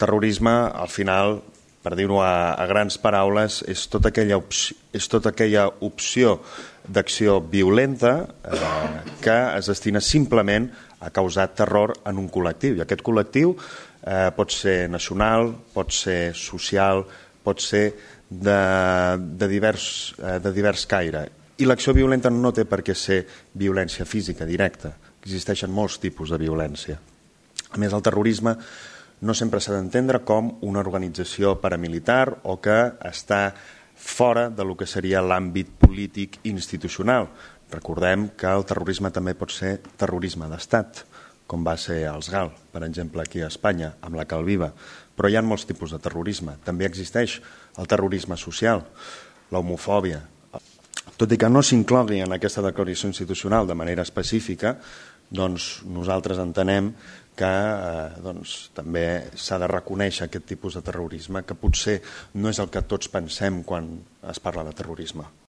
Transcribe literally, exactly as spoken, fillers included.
terrorisme, al final, per dir-ho a, a grans paraules, és tota aquella opció, és tota aquella opció d'acció violenta eh, que es destina simplement a causar terror en un col·lectiu. I aquest col·lectiu eh, pot ser nacional, pot ser social, pot ser de, de, divers, eh, de divers caire. I l'acció violenta no té per què ser violència física directa. Existeixen molts tipus de violència. A més, el terrorisme no sempre s'ha d'entendre com una organització paramilitar o que està fora de lo que seria l'àmbit polític institucional. Recordem que el terrorisme també pot ser terrorisme d'estat, com va ser els GAL, per exemple, aquí a Espanya, amb la Calviva. Però hi ha molts tipus de terrorisme. També existeix el terrorisme social, l'homofòbia. Tot i que no s'inclogui en aquesta declaració institucional de manera específica, doncs nosaltres entenem que eh, doncs, també s'ha de reconèixer aquest tipus de terrorisme, que potser no és el que tots pensem quan es parla de terrorisme.